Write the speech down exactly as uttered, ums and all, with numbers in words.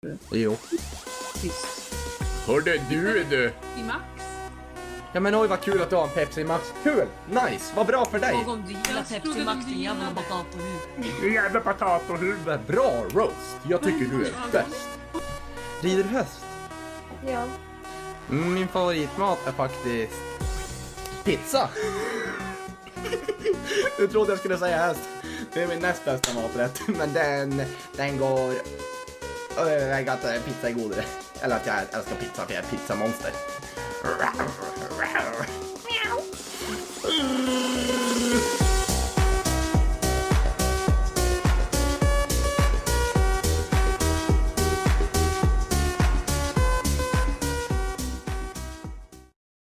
Jo. Tyst. Hörde du du? I Max. Ja men oj vad kul att du har en Pepsi Max. Kul! Nice! Vad bra för dig! Någon gillar Pepsi Max, din jävla potato-huvud. Jävla potato-huvud. Bra roast. Jag tycker du är bäst. Rider höst? Ja. Min favoritmat är faktiskt pizza. Jag trodde jag skulle säga häst. Det är min näst bästa maträtt. Men den, den går... Jag vet att pizza är godare. Eller att jag älskar pizza för jag är pizzamonster.